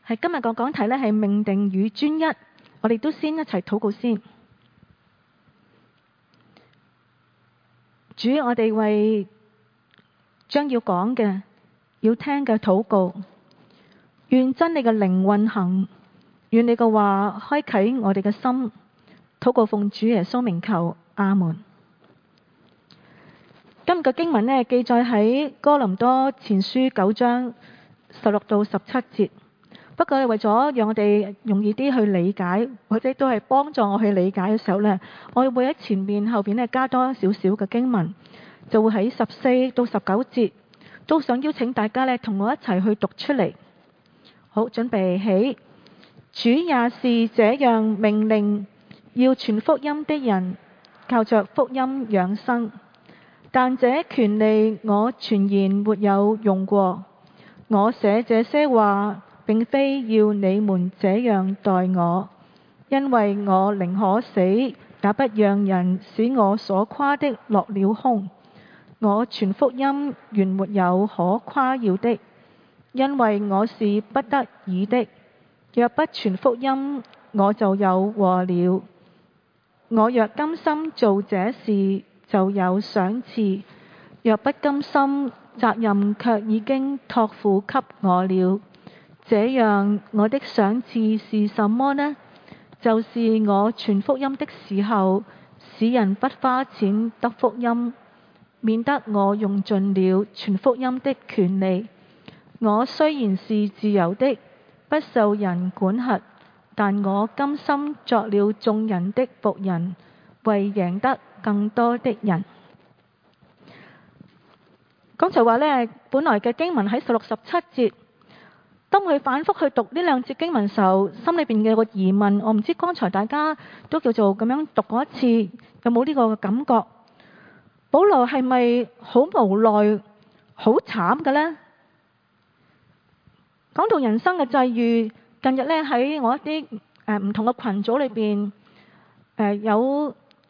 係今日個講題呢，係命定與專一。我哋都先一齊禱告先。主，我哋為將要講嘅、要聽嘅禱告，願真理嘅靈運行，願你嘅話開啟我哋嘅心。禱告奉主耶穌名求，阿門。今日嘅經文呢，記載喺哥林多前書9章16到17節。不過為咗讓我哋容易啲去理解，或者都係幫助我去理解嘅時候呢，我會喺前面後邊呢加多少少嘅經文，就會喺14到19節，都想邀請大家呢同我一齊去讀出嚟。好，準備起。主也是這樣命令，要傳福音的人靠着福音養生。但這權利我全然沒有用過。我寫這些話，並非要你們這樣待我，因為我寧可死，也不讓人使我所誇的落了空。我傳福音原沒有可誇耀的，因為我是不得已的。若不傳福音，我就有禍了。我若甘心做這事，就有賞賜；若不甘心，責任卻已經託付給我了。這樣，我的賞賜是什麼呢？就是我傳福音的時候，使人不花錢得福音，免得我用盡了傳福音的權利。我雖然是自由的，不受人管轄，但我甘心作了眾人的僕人，為贏得更多的人。剛才話呢，本來嘅經文喺16、17節。當佢反覆去讀呢兩節經文嘅時候，心裏邊嘅個疑問，我唔知剛才大家都叫做咁樣讀過一次，有冇呢個感覺？保羅係咪好無奈、好慘嘅呢？講到人生嘅際遇，近日呢喺我一啲唔同嘅群組裏邊，有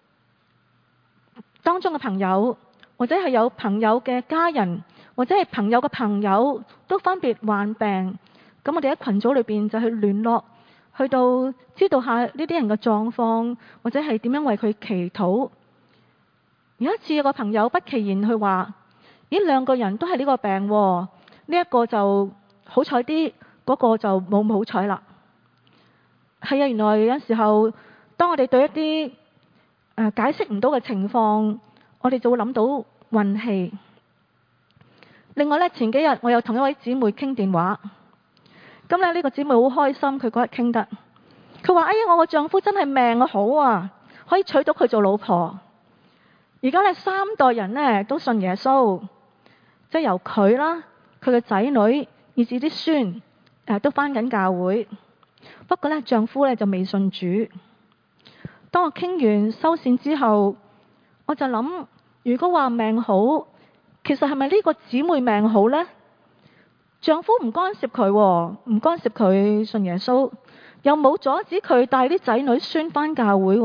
當中嘅朋友，或者係有朋友嘅家人，或者係朋友嘅朋友，都分別患病。咁我哋喺群組裏邊就去聯絡，去到知道下呢啲人嘅狀況，或者係點樣為佢祈禱。有一次有個朋友不其然去話：咦，兩個人都係呢個病喎，呢一個就好彩啲，嗰個就冇咁好彩啦。係啊，原來有時候當我哋對一啲解釋唔到嘅情況，我哋就會諗到運氣。另外呢，前幾日我又同一位姊妹傾電話。咁呢個姊妹好開心，佢嗰日傾得，佢話：哎呀，我個丈夫真係命好啊，可以娶到佢做老婆。而家呢3代人呢都信耶穌，即係由佢啦，佢嘅仔女，以至啲孫都返緊教會。不過呢，丈夫呢就未信主。當我傾完收線之後，我就諗，如果話命好，其實係咪呢個姊妹命好呢？丈夫唔干涉佢，唔干涉佢信耶穌，又冇阻止佢帶啲仔女孫返教會。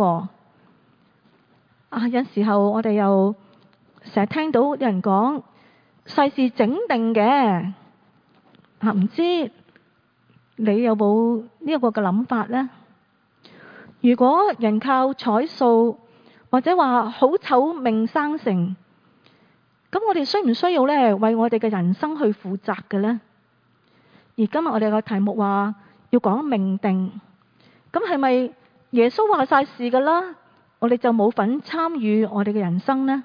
有時候我哋又成日聽到有人講世事整定嘅，唔知你有冇呢一個嘅諗法呢？如果人靠彩數，或者話好醜命生成，咁我哋需唔需要呢為我哋嘅人生去負責嘅呢？而今日我哋個題目話要講命定，咁係咪耶穌話晒事㗎啦？我哋就冇份參與我哋嘅人生呢？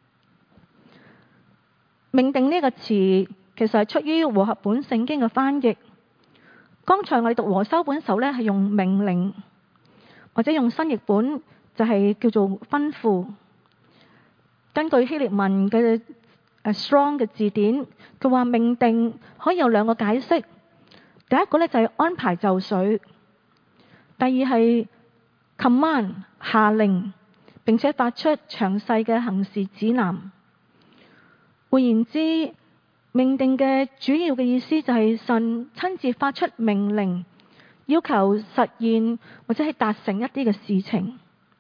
命定呢個詞其實係出於和合本聖經嘅翻譯。剛才我哋讀和修本時候呢係用命令，或者用新譯本就係叫做吩咐。根據希臘文嘅Strong 嘅字典，佢話命定可以有兩個解釋。第一個呢就係安排就緒，第二係 command 下令，並且發出詳細嘅行事指南。換言之，命定嘅主要嘅意思就係神親自發出命令，要求實現或者係達成一啲嘅事情。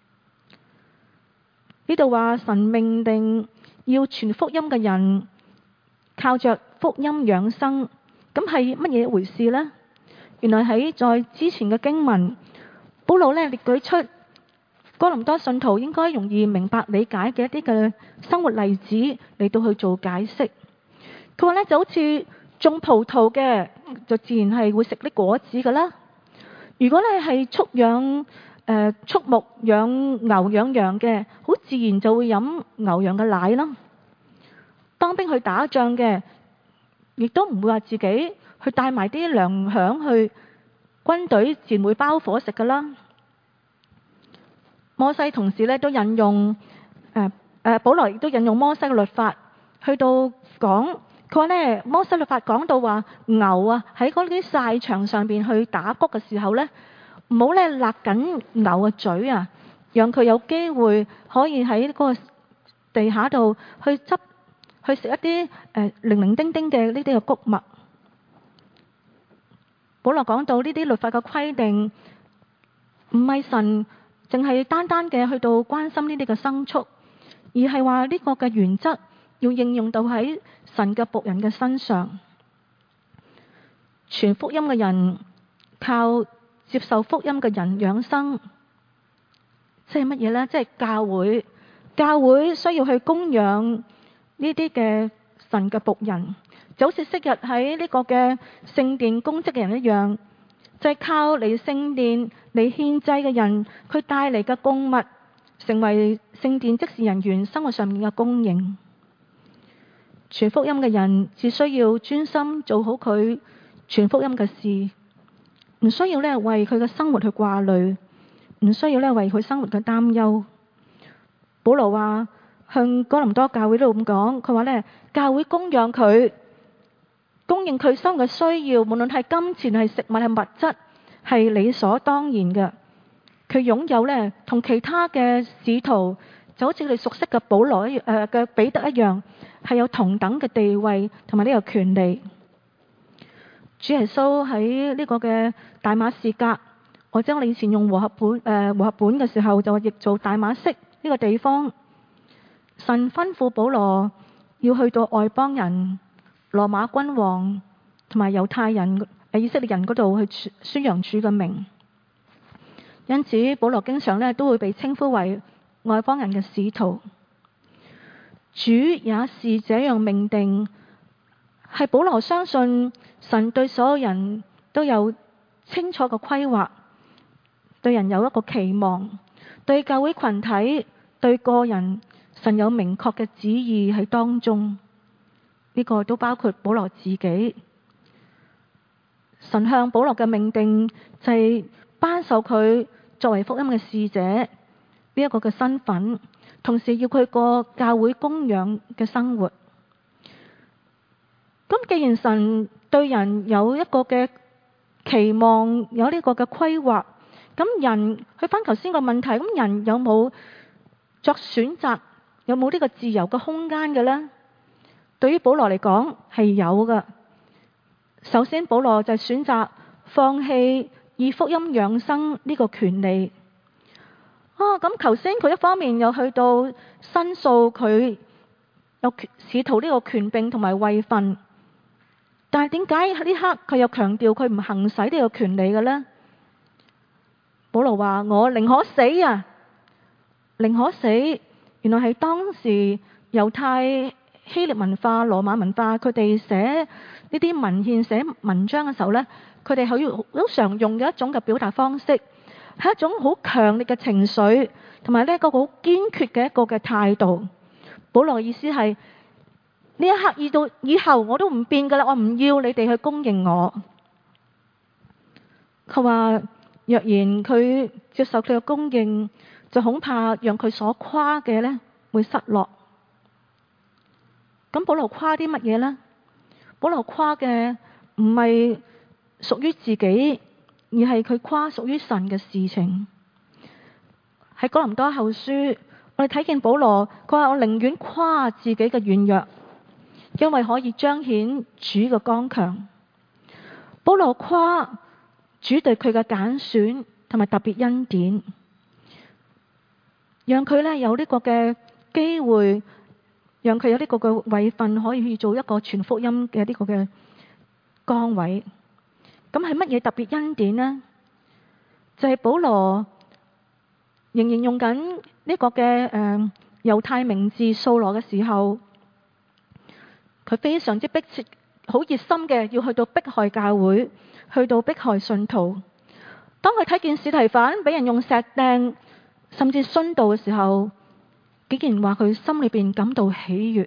呢度話神命定要傳福音嘅人靠着福音養生，咁係乜嘢回事呢？ 原來在之前嘅經文，保羅列舉出哥林多信徒應該容易明白理解嘅一啲嘅生活例子嚟到去做解釋。佢話就好似種葡萄嘅，就自然係會食啲果子噶啦。如果你係畜牧養牛養羊嘅，好自然就會飲牛羊嘅奶啦。當兵去打仗嘅，亦都唔會話自己去帶埋啲糧餉去軍隊，自然會包伙食噶啦。摩西同時都引用保羅亦都引用摩西嘅律法去到講，佢話摩西律法講到話牛啊喺嗰啲曬場上邊去打谷嘅時候呢，唔好勒緊牛嘅嘴啊，讓佢有機會可以喺嗰個地下度去食一啲零零丁丁嘅呢啲嘅谷物。保羅講到呢啲律法嘅規定，唔係神淨係單單嘅去到關心呢啲嘅牲畜，而係話呢個嘅原則要應用到喺神嘅僕人嘅身上。傳福音嘅人靠接受福音嘅人養生，即係乜嘢呢？即係教會需要去供養呢啲嘅神嘅僕人，就好似昔日喺呢個嘅聖殿供職嘅人一樣，就係靠嚟聖殿嚟獻祭嘅人，佢帶嚟嘅供物，成為聖殿職事人員生活上面嘅供應。傳福音嘅人只需要專心做好佢傳福音嘅事，唔需要為佢嘅生活去掛慮，唔需要為佢生活嘅擔憂。保羅話向哥林多教會都咁講，佢話教會供養佢，供應佢生活嘅需要，無論係金錢、係食物、係物質，係理所當然嘅。佢擁有同其他嘅使徒，就好似佢哋熟悉嘅保羅嘅彼得一樣，係有同等嘅地位同埋呢個權利。主耶穌喺呢個嘅大馬士革，或者我哋以前用和合本嘅時候，就譯做大馬色呢個地方。神吩咐保羅要去到外邦人、羅馬君王同埋猶太人、以色列人嗰度去宣揚主嘅名。因此保羅經常都會被稱呼為外邦人嘅使徒。主也是這樣命定，係保羅相信神對所有人都有清楚嘅規劃，對人有一個期望，對教會群體、對個人，神有明確嘅旨意喺當中。呢個都包括保羅自己。神向保羅嘅命定就係頒授佢作為福音嘅使者呢一個嘅身份，同時要佢過教會供養嘅生活。咁既然神對人有一個嘅期望，有呢個嘅規劃，咁人去翻頭先個問題，咁人有冇作選擇，有冇呢個自由嘅空間嘅呢？對於保羅嚟講係有嘅。首先保羅就選擇放棄以福音養生呢個權利。咁頭先佢一方面又去到申訴佢有使徒呢個權柄同埋位份，但係點解呢刻佢又強調佢唔行使呢個權利嘅呢？保羅話：我寧可死啊！寧可死。原來係當時猶太希臘文化、羅馬文化，佢哋寫呢啲文獻、寫文章嘅時候呢，佢哋好常用嘅一種嘅表達方式，係一種好強烈嘅情緒，同埋呢一個好堅決嘅一個嘅態度。保羅嘅意思係呢一刻到以後我都唔變噶啦，我唔要你哋去供應我。佢話若然佢接受佢嘅供應，就恐怕讓佢所誇嘅呢會失落。咁保羅誇啲乜嘢呢？保羅誇嘅唔係屬於自己，而係佢誇屬於神嘅事情。喺哥林多後書，我哋睇見保羅，佢話我寧願誇自己嘅軟弱，因為可以彰顯主嘅剛強。保羅誇主對佢嘅揀選同埋特別恩典，讓佢有呢個嘅機會，讓佢有呢個嘅位份，可以去做一個傳福音嘅呢個嘅崗位。 咁係乜嘢特別恩典呢？就係保羅仍然用緊呢個嘅猶太名字掃羅嘅時候，佢非常之迫切、好熱心嘅要去到迫害教會，去到迫害信徒。當佢睇見司提反俾人用石掟，甚至殉道嘅時候，竟然話佢心裏邊感到喜悅。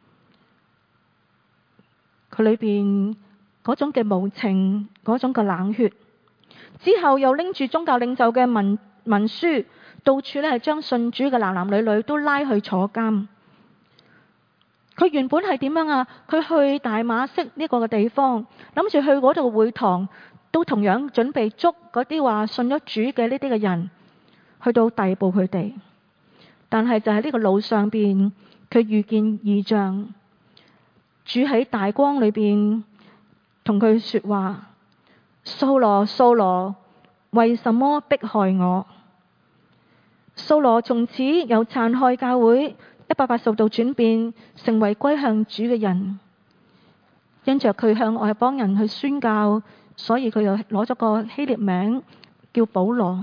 佢裏邊嗰種嘅無情，嗰種嘅冷血，之後又拎住宗教領袖嘅文書，到處咧係將信主嘅男男女女都拉去坐監。佢原本係點樣啊？佢去大馬色呢個嘅地方，諗住去嗰度會堂，都同樣準備捉嗰啲話信咗主嘅呢啲嘅人，去到逮捕佢哋。但係就喺呢個路上邊，佢遇見異象，主喺大光裏邊同佢說話：掃羅，掃羅，為什麼迫害我？掃羅從此由殘害教會180度轉變，成為歸向主嘅人。因着佢向外邦人去宣教，所以佢又攞咗個希臘名叫保羅。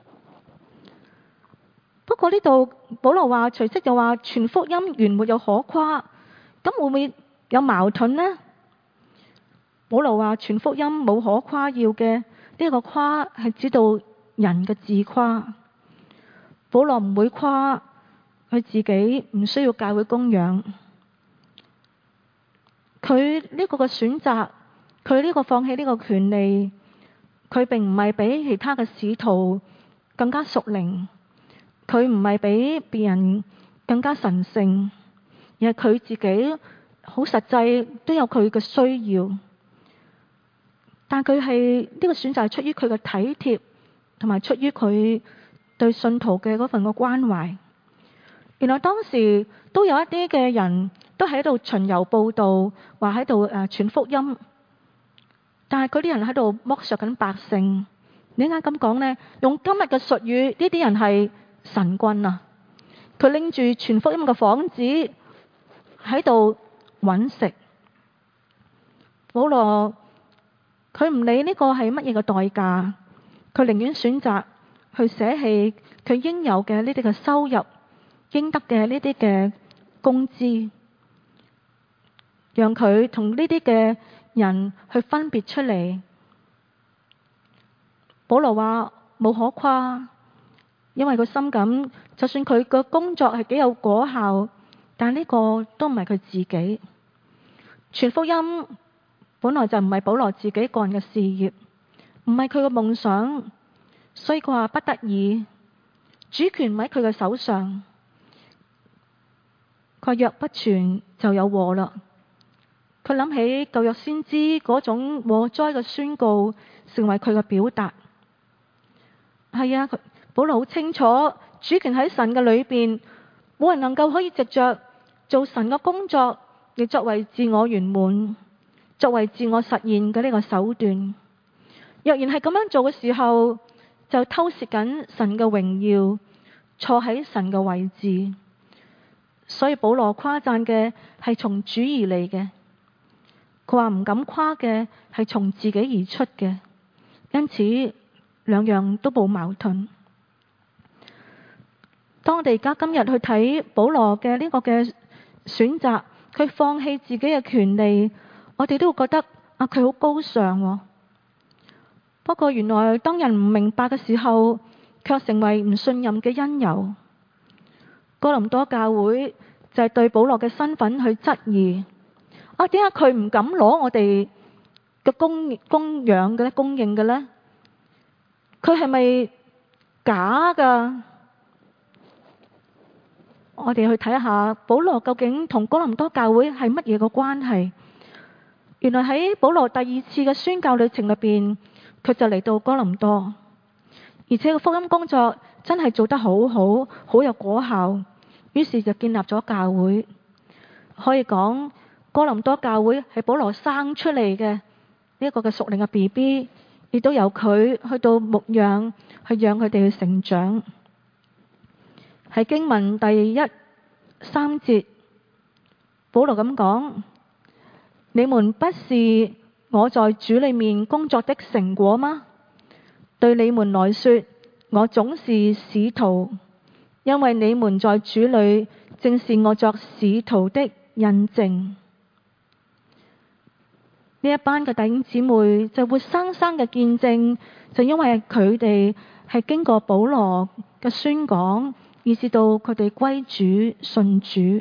不過呢度保羅話，隨即又話傳福音原沒有可誇，咁會唔會有矛盾呢？保羅話傳福音冇可誇耀嘅，呢個誇係指到人嘅自誇。保羅唔會誇佢自己唔需要教會供養，佢呢個嘅選擇，佢呢個放棄呢個權利，佢並唔係比其他嘅使徒更加屬靈，佢唔係比別人更加神聖，而係佢自己好實際都有佢嘅需要。但佢係呢個選擇係出於佢嘅體貼，同埋出於佢對信徒嘅嗰份嘅關懷。原來當時都有一啲嘅人都喺度巡遊報道，話喺度傳福音，但係嗰啲人喺度剝削緊百姓。點解咁講呢？用今日嘅術語，呢啲人係神棍啊！佢拎住傳福音嘅幌子喺度揾食。保羅佢唔理呢個係乜嘢嘅代價，佢寧願選擇去捨棄佢應有嘅呢啲嘅收入，應得嘅呢啲嘅工資，讓佢同呢啲嘅人去分別出嚟。保羅話冇可誇，因為佢心感，就算佢嘅工作係幾有果效，但呢個都唔係佢自己。傳福音本來就唔係保羅自己個人嘅事業，唔係佢嘅夢想，所以佢話不得已，主權唔喺佢嘅手上。佢話若不傳就有禍啦。佢諗起舊約先知嗰種禍災嘅宣告，成為佢嘅表達。係啊，保羅好清楚主權喺神嘅裏邊，冇人能夠可以藉着做神嘅工作，亦作為自我圓滿，作為自我實現嘅呢個手段。若然係咁樣做嘅時候，就偷竊緊神嘅榮耀，坐喺神嘅位置。所以保羅誇讚嘅係從主而嚟嘅，佢話唔敢誇嘅係從自己而出嘅，因此兩樣都冇矛盾。當我哋而家今日去睇保羅嘅呢個嘅選擇，佢放棄自己嘅權利，我哋都會覺得佢好高尚喎。不過原來當人唔明白嘅時候，卻成為唔信任嘅因由。哥林多教會就係對保羅嘅身份去質疑，點解佢唔敢攞我哋嘅供養嘅咧，供應嘅咧？佢係咪假噶？我哋去睇下保羅究竟同哥林多教會係乜嘢個關係？原來喺保羅第二次嘅宣教旅程裏邊，佢就嚟到哥林多，而且個福音工作真係做得好好，好有果效。於是就建立咗教會。可以講哥林多教會係保羅生出嚟嘅呢一個嘅屬靈嘅 BB， 亦都由佢去到牧養，去讓佢哋去成長。喺經文第3節，保羅咁講：你們不是我在主裏面工作的成果嗎？對你們來說，我總是使徒，因為你們在主裏正是我作使徒的印證。呢一班嘅弟兄姊妹就活生生嘅見證，就因為佢哋係經過保羅嘅宣講，以至到佢哋歸主信主。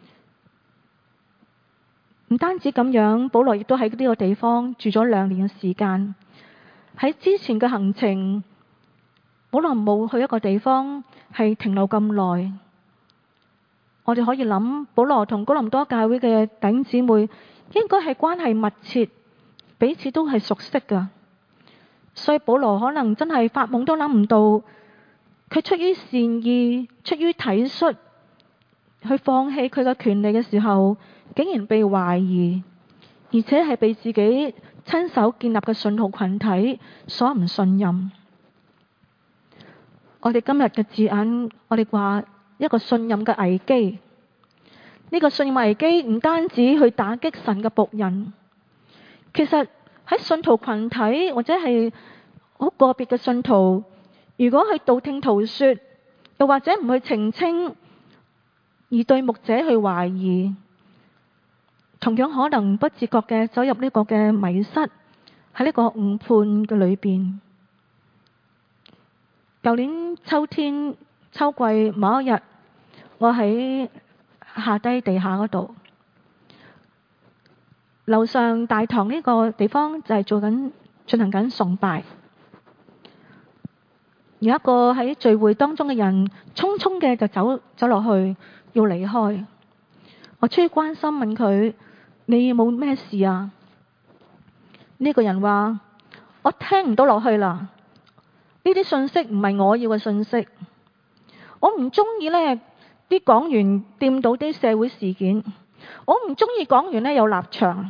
唔單止咁樣，保羅亦都喺呢個地方住咗2年嘅時間。喺之前嘅行程，保羅冇去一個地方係停留咁耐。我哋可以諗，保羅同哥林多教會嘅弟兄姊妹應該係關係密切，彼此都係熟悉㗎。所以保羅可能真係發夢都諗唔到，佢出於善意、出於體恤，去放棄佢嘅權利嘅時候，竟然被懷疑，而且係被自己親手建立嘅信徒群體所唔信任。我哋今日嘅字眼，我哋話一個信任嘅危機。呢個信任危機唔單止去打擊神嘅僕人，其實喺信徒群體或者係好個別嘅信徒，如果去道聽途說，又或者唔去澄清，而對牧者去懷疑，同樣可能不自覺嘅走入呢個嘅迷失，喺呢個誤判嘅裏邊。舊年秋天秋季某一日，我喺下低地下嗰度，樓上大堂呢個地方就係進行緊崇拜。有一個喺聚會當中嘅人，匆匆嘅就走落去要離開。我出於關心問佢：你有冇咩事啊？呢個人話：我聽唔到落去啦。呢啲信息唔係我要嘅信息。我唔中意呢啲講員掂到啲社會事件。我唔中意講員呢有立場。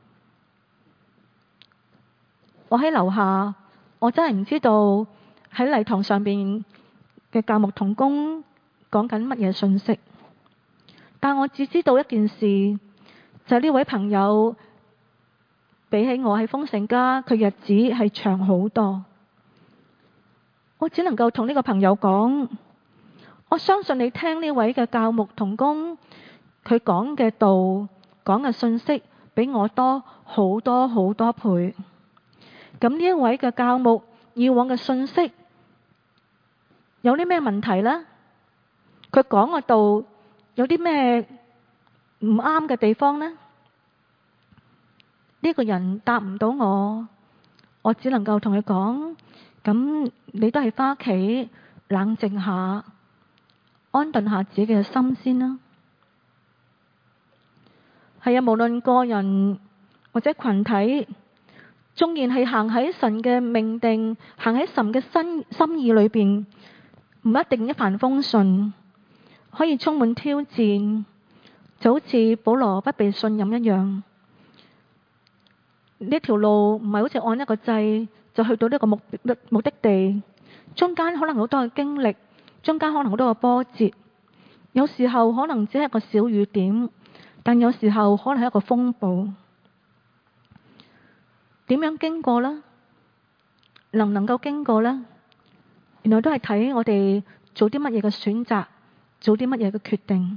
我喺樓下，我真係唔知道喺禮堂上邊嘅教牧同工講緊乜嘢信息。但我只知道一件事，就係呢位朋友比起我喺豐盛家，佢日子係長好多。我只能夠同呢個朋友講，我相信你聽呢位嘅教牧同工，佢講嘅道、講嘅信息比我多好多好多倍。咁呢一位嘅教牧以往嘅信息有啲咩問題呢？佢講嘅道有啲咩唔啱嘅地方呢？呢個人答唔到我只能夠同佢講，咁你都係返屋企冷靜下，安頓下自己嘅心先啦。係啊，無論個人或者群體，縱然係行喺神嘅命定，行喺神嘅心意裏邊，唔一定一帆風順，可以充滿挑戰，就好似保羅不被信任一樣。呢條路唔係好似按一個掣就去到呢個目的地，中間可能好多嘅經歷，中間可能好多嘅波折，有時候可能只係一個小雨點，但有時候可能係一個風暴。點樣經過呢？能唔能夠經過呢？原來都係睇我哋做啲乜嘢嘅選擇，做啲乜嘢嘅決定。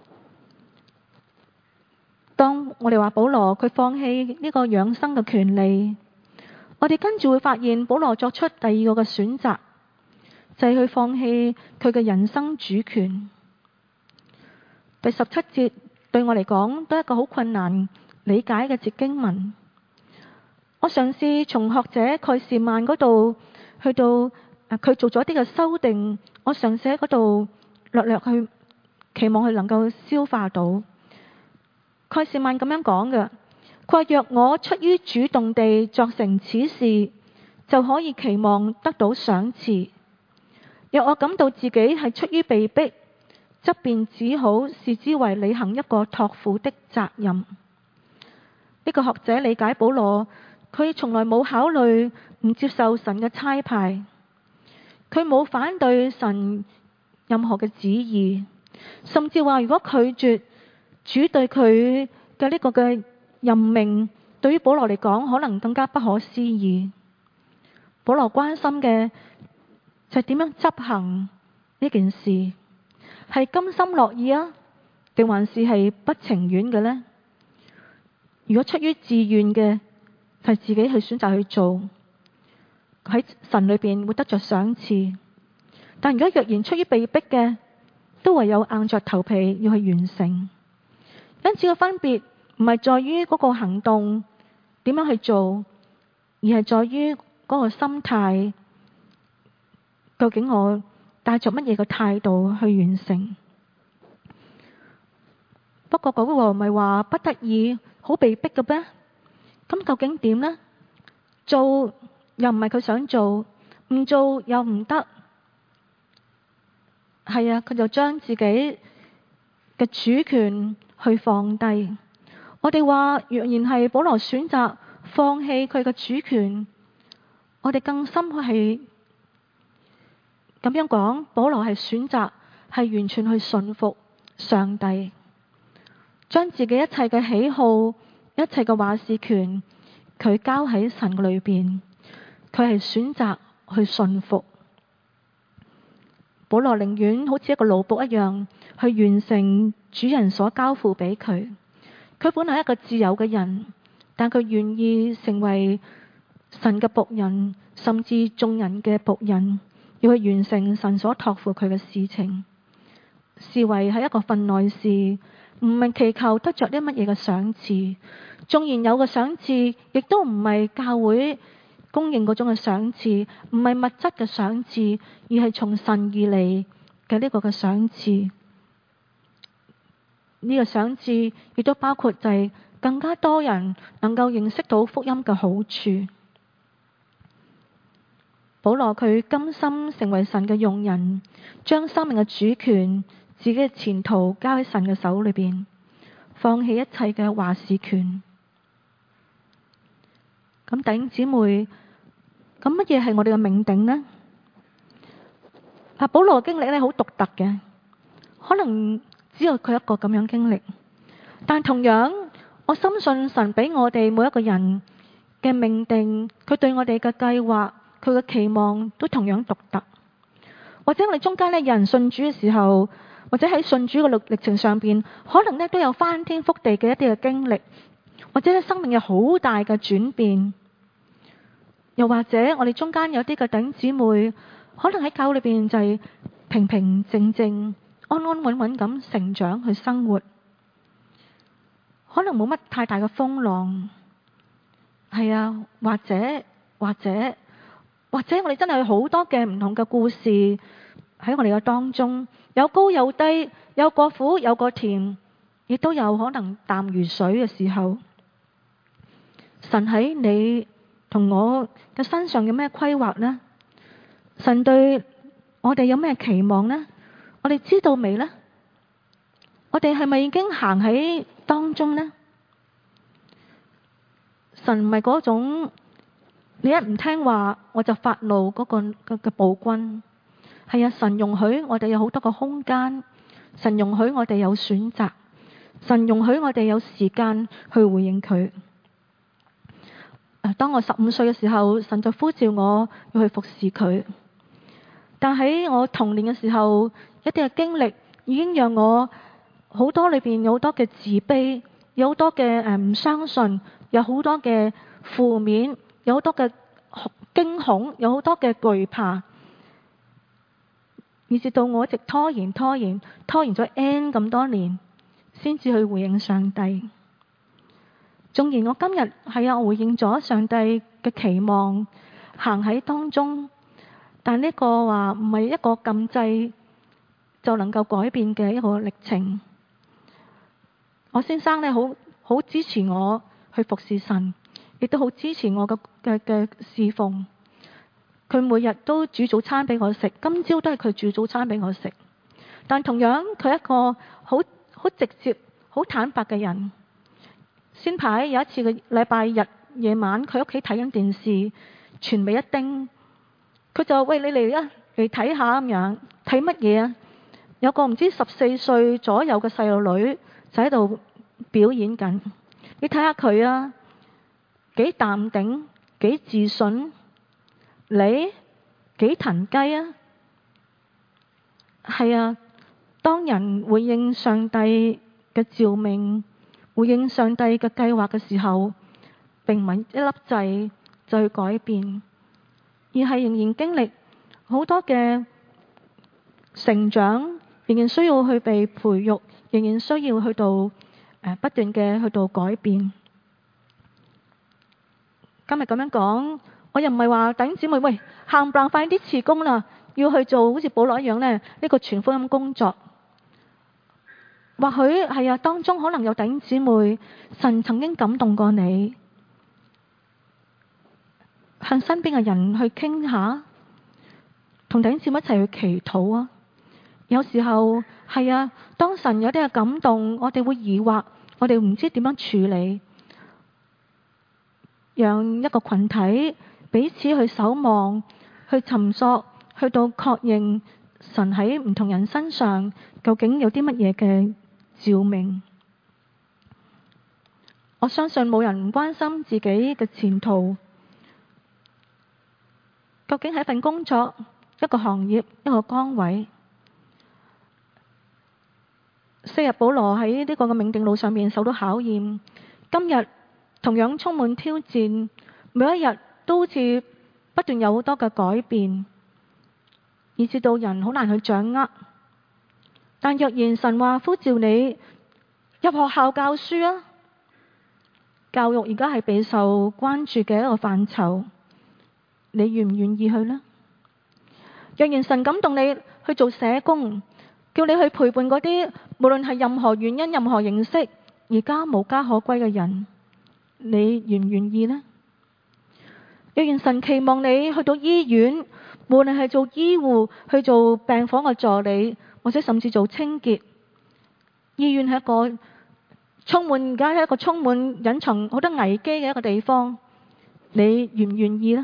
當我哋話保羅佢放棄呢個養生嘅權利，我哋跟住會發現保羅作出第二個嘅選擇，就係去放棄佢嘅人生主權。第17節對我嚟講都係一個好困難理解嘅節經文。我嘗試從學者蓋士曼嗰度去到佢做咗啲嘅修訂，我嘗試喺嗰度略去期望佢能夠消化到。蓋士曼咁樣講嘅，佢話若我出於主動地作成此事，就可以期望得到賞賜；若我感到自己係出於被逼，則便只好視之為履行一個託付的責任。呢個學者理解保羅，佢從來冇考慮唔接受神嘅差派，佢冇反對神任何嘅旨意，甚至話如果拒絕主對佢嘅呢個嘅任命， 對於保羅嚟講，可能更加不可思議。保羅關心嘅就係點樣執行呢件事，係甘心樂意啊，定還是係不情願嘅呢？如果出於自願嘅，就係自己去選擇去做，喺神裏邊會得着賞賜。但如果若然出於被逼嘅，都唯有硬着頭皮要去完成。因此個分別唔係在於嗰個行動點樣去做，而係在於嗰個心態，究竟我帶着乜嘢嘅態度去完成。不過保羅唔係話不得已好被逼嘅咩？咁究竟點呢？做又唔係佢想做，唔做又唔得。係啊，佢就將自己嘅主權去放低。我哋話若然係保羅選擇放棄佢嘅主權，我哋更深係咁樣講，保羅係選擇係完全去順服上帝，將自己一切嘅喜好、一切嘅話事權，佢交喺神嘅裏邊，佢係選擇去順服。保羅寧願好似一個奴僕一樣去完成主人所交付俾佢。佢本係一個自由嘅人，但佢願意成為神嘅僕人，甚至眾人嘅僕人，要去完成神所託付佢嘅事情，視為係一個份內事，唔係祈求得着啲乜嘢嘅賞賜。縱然有個賞賜，亦都唔係教會供應嗰種嘅賞賜，唔係物質嘅賞賜，而係從神而嚟嘅呢個嘅賞賜。呢個賞賜亦都包括就係更加多人能夠認識到福音嘅好處。保羅佢甘心成為神嘅用人，將生命嘅主權、自己嘅前途交喺神嘅手裏邊，放棄一切嘅話事權。咁弟兄姊妹，咁乜嘢係我哋嘅命定呢？保羅嘅經歷咧好獨特嘅，可能只有佢一個咁樣經歷，但同樣我深信神俾我哋每一個人嘅命定，佢對我哋嘅計劃，佢嘅期望都同樣獨特。或者我哋中間有人信主嘅時候，或者喺信主嘅歷程上邊，可能都有翻天覆地嘅一啲嘅經歷，或者生命有好大嘅轉變。又或者我哋中間有啲嘅弟兄姊妹，可能喺教會裏邊就係平平靜靜、安安穩穩咁成長去生活，可能冇乜太大嘅風浪。係啊，或者我哋真係好多嘅唔同嘅故事喺我哋嘅當中，有高有低，有過苦有過甜，亦都有可能淡如水嘅時候。神喺你同我嘅身上有咩規劃呢？神對我哋有咩期望呢？我哋知道未呢？我哋係咪已經行喺當中呢？神唔係嗰種你一唔聽話我就發怒嗰個嘅暴君。係啊，神容許我哋有好多個空間，神容許我哋有選擇，神容許我哋有時間去回應佢。當我15歲嘅時候，神就呼召我要去服侍佢。但喺我童年嘅時候，一啲嘅經歷已經讓我好多裏邊有好多嘅自卑，有好多嘅唔相信，有好多嘅負面，有好多嘅驚恐，有好多嘅懼怕，以至到我一直拖延咗 N 咁多年，先至去回應上帝。縱然我今日我回應咗上帝嘅期望，行喺當中，但呢個話唔係一個禁制就能夠改變嘅一個歷程。我先生呢，好支持我去服侍神，亦都好支持我嘅侍奉。佢每日都煮早餐俾我食，今朝都係佢煮早餐俾我食。但同樣佢係一個好直接、好坦白嘅人。先排有一次嘅禮拜日夜晚，佢屋企睇緊電視，全美一叮，佢就喂，你嚟睇下咁樣，睇乜嘢啊？有個唔知14歲左右嘅細路女就喺度表演緊，你睇下佢啊！ 幾淡定，幾自信，你幾騰雞啊？係啊，當人回應上帝嘅召命，回應上帝嘅計劃嘅時候，並唔係一粒掣就去改變，而係仍然經歷好多嘅成長，仍然需要去被培育，仍然需要去到不斷嘅去到改變。今日咁樣講，我又唔係話弟兄姊妹喂，冚唪唥快啲辭工啦，要去做好似保羅一樣呢個傳福音工作。或許係啊，當中可能有弟兄姊妹，神曾經感動過你，向身邊嘅人去傾下，同弟兄姊妹一齊去祈禱啊。有時候係啊，當神有啲嘅感動，我哋會疑惑，我哋唔知點樣處理，讓一個群體彼此去守望，去尋索，去到確認神喺唔同人身上究竟有啲乜嘢嘅召命。我相信冇人唔關心自己嘅前途，究竟係一份工作、一個行業、一個崗位。昔日保羅喺呢個嘅命定路上面受到考驗，今日同樣充滿挑戰，每一日都好似不斷有好多嘅改變，以致到人好難去掌握。但若然神話呼召你入學校教書啊，教育而家係備受關注嘅一個範疇，你願唔願意去呢？若然神感動你去做社工，叫你去陪伴嗰啲無論係任何原因、任何形式而家無家可歸嘅人，你願唔願意呢？若然神期望你去到醫院，無論係做醫護、去做病房嘅助理，或者甚至做清潔，醫院係一個而家係一個充滿隱藏好多危機嘅一個地方，你願唔願意呢？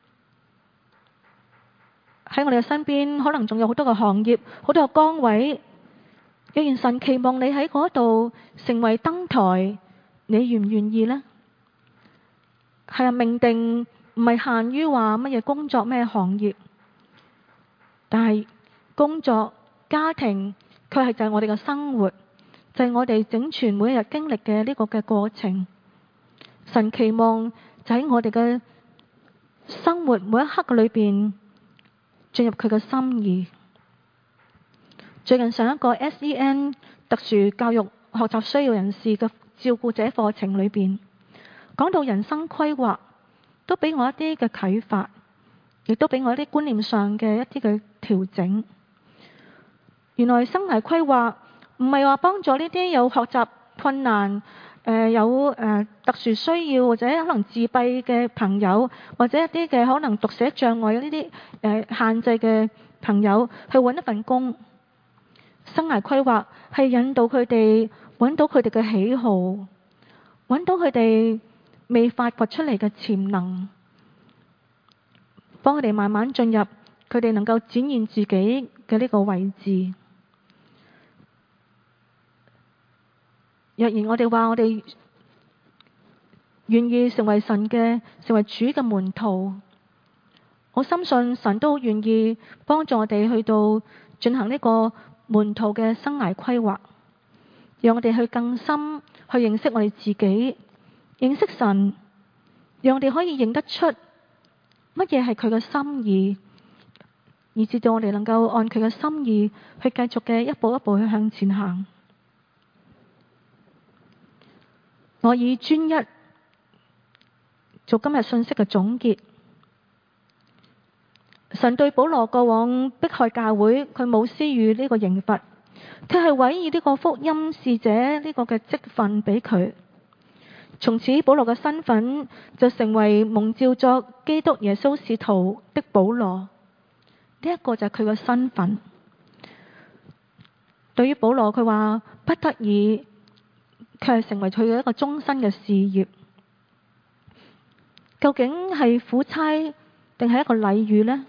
喺我哋嘅身邊，可能仲有好多個行業、好多個崗位。若然神期望你喺嗰度成為燈台，你願唔願意呢？係啊，命定唔係限於話乜嘢工作、咩行業，但係工作、家庭，佢係就係我哋嘅生活，就係我哋整全每一日經歷嘅呢個嘅過程。神期望就喺我哋嘅生活每一刻嘅裏邊進入佢嘅心意。最近上一個 SEN 特殊教育學習需要人士嘅照顧者課程裏邊，講到人生規劃，都俾我一啲嘅啟發，亦都俾我一啲觀念上嘅一啲嘅調整。原來生涯規劃唔係話幫助呢啲有學習困難、有特殊需要或者可能自閉嘅朋友，或者一啲嘅可能讀寫障礙嘅呢啲限制嘅朋友去揾一份工。生涯規劃係引導佢哋揾到佢哋嘅喜好，揾到佢哋未發掘出嚟嘅潛能，幫佢哋慢慢進入佢哋能夠展現自己嘅呢個位置。若然我哋話我哋願意成為神嘅、成為主嘅門徒，我深信神都好願意幫助我哋去到進行呢個門徒嘅生涯規劃，讓我哋去更深去認識我哋自己，認識神，讓我哋可以認得出乜嘢係佢嘅心意，以至到我哋能夠按佢嘅心意去繼續嘅一步一步去向前行。我以專一做今日信息嘅總結。神對保羅過往迫害教會，佢冇施予呢個刑罰，佢係委以呢個福音使者呢個嘅職分俾佢。從此保羅嘅身份就成為蒙召作基督耶穌使徒的保羅，呢一個就係佢嘅身份。對於保羅，佢話不得已，佢係成為佢嘅一個終身嘅事業。究竟係苦差定係一個禮遇呢？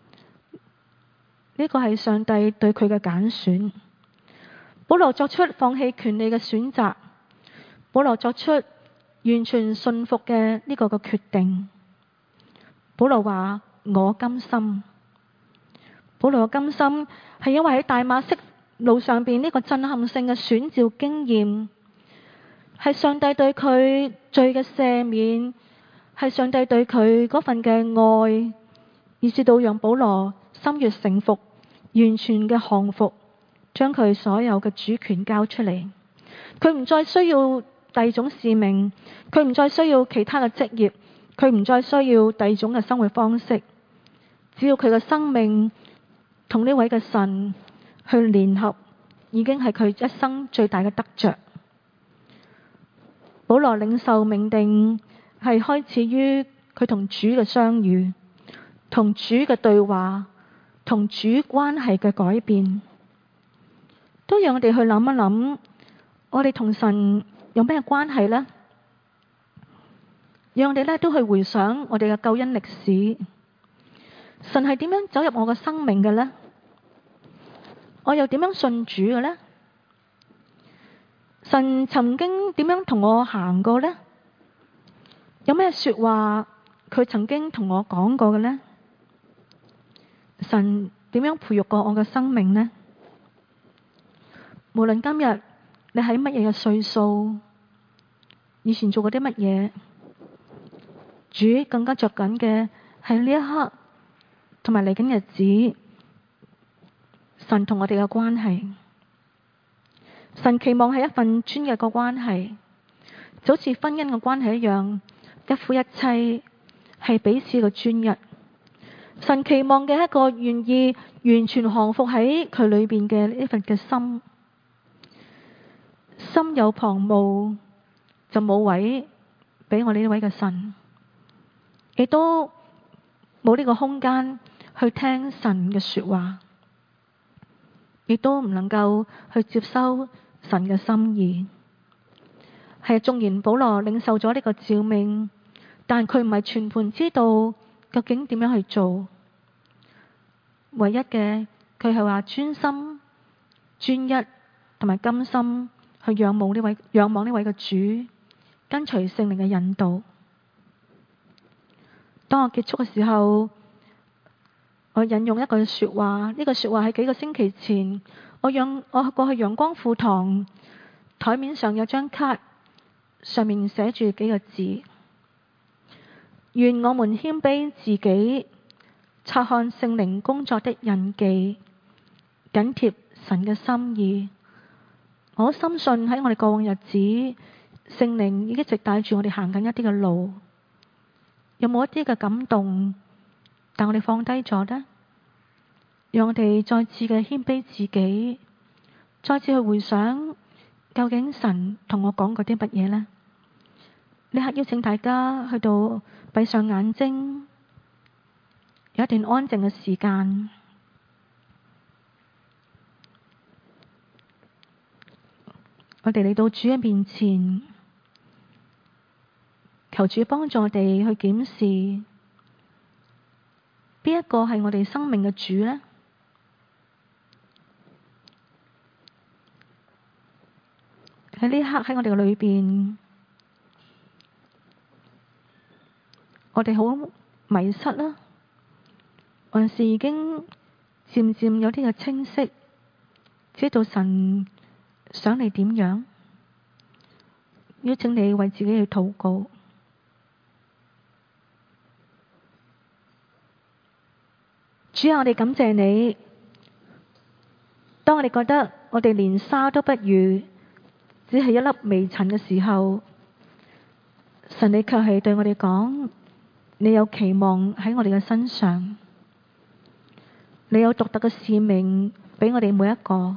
呢個係上帝對佢嘅揀選。保羅作出放棄權利嘅選擇，保羅作出完全信服嘅呢個嘅決定。保羅話我甘心。保羅嘅甘心係因為喺大馬色路上邊呢個震撼性嘅選召經驗，係上帝對佢罪嘅赦免，係上帝對佢嗰份嘅愛，以至到讓保羅心悅誠服，完全嘅降服，將佢所有嘅主權交出嚟。佢唔再需要第二種使命，佢唔再需要其他嘅職業，佢唔再需要第二種嘅生活方式。只要佢嘅生命同呢位嘅神去聯合，已經係佢一生最大嘅得着。保羅領受命定係開始於佢同主嘅相遇，同主嘅對話，同主關係嘅改變，都讓我哋去諗一諗，我哋同神有咩關係呢？讓我哋都去回想我哋嘅救恩歷史，神係點樣走入我嘅生命嘅呢？我又點樣信主嘅呢？神曾經點樣同我行過呢？有咩說話佢曾經同我講過嘅呢？神點樣培育過我嘅生命呢？無論今日你喺乜嘢嘅歲數，以前做過啲乜嘢，主更加着緊嘅係呢一刻同埋嚟緊日子，神同我哋嘅關係。神期望係一份專一嘅關係，就好似婚姻嘅關係一樣，一夫一妻係彼此嘅專一。神期望嘅一個願意完全降服喺佢裏邊嘅呢份嘅心，心有旁騖就冇位俾我呢位嘅神，亦都冇呢個空間去聽神嘅說話，亦都唔能夠去接收神嘅心意。係縱然保羅領受咗呢個召命，但佢唔係全盤知道究竟點樣去做。唯一嘅佢係話專心、專一同埋甘心去仰望呢位嘅主，跟隨聖靈嘅引導。當我結束嘅時候，我引用一句說話，呢個說話係幾個星期前我過去陽光輔堂台面上有張卡，上面寫住幾個字：願我們謙卑自己，察看聖靈工作的印記，緊貼神嘅心意。我深信喺我哋過往日子，聖靈已經一直帶住我哋行緊一啲嘅路。有冇一啲嘅感動，但我哋放低咗呢？讓我哋再次嘅謙卑自己，再次去回想究竟神同我講過啲乜嘢呢？呢刻邀請大家去到閉上眼睛，有一段安靜嘅時間，我哋嚟到主嘅面前，求主幫助我哋去檢視邊一個係我哋生命嘅主呢？喺呢刻喺我哋嘅裏邊，我哋好迷失啦，還是已經漸漸有啲嘅清晰，知道神想你點樣？邀請你為自己去禱告。主啊，我哋感謝你，當我哋覺得我哋連沙都不如，只係一粒微塵嘅時候，神你卻係對我哋講，你有期望喺我哋嘅身上，你有獨特嘅使命俾我哋每一個。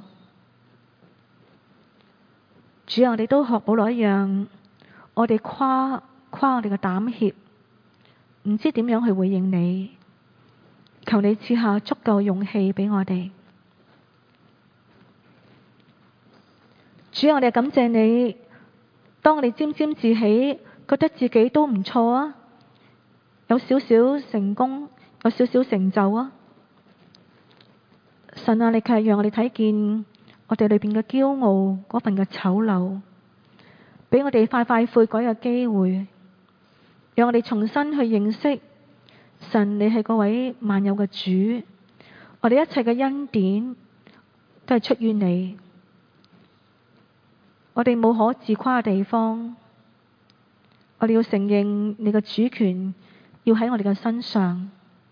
主啊，我哋都學保羅一樣，我哋誇我哋嘅膽怯，唔知點樣去回應你，求你賜下足夠勇氣俾我哋。主啊，我哋感謝你，當我哋沾沾自喜，覺得自己都唔錯啊，有少少成功，有少少成就啊。神啊，你卻係讓我哋睇見我哋裏邊嘅驕傲嗰份嘅醜陋， 俾我哋快快悔改嘅機會，讓我哋重新去認識神，你係嗰位萬有嘅主，我哋一切嘅恩典都係出於你，我哋冇可自誇嘅地方，我哋要承認你嘅主權要喺我哋嘅身上。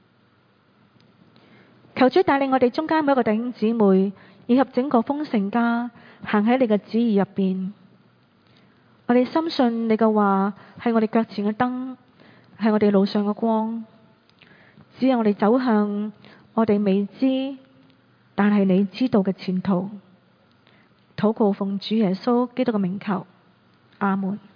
求主帶領我哋中間每一個弟兄姊妹以及整個豐盛家行喺你嘅旨意入邊。我哋深信你嘅話係我哋腳前嘅燈，係我哋路上嘅光，只有我哋走向我哋未知但係你知道嘅前途。禱告奉主耶穌基督嘅名求，阿門。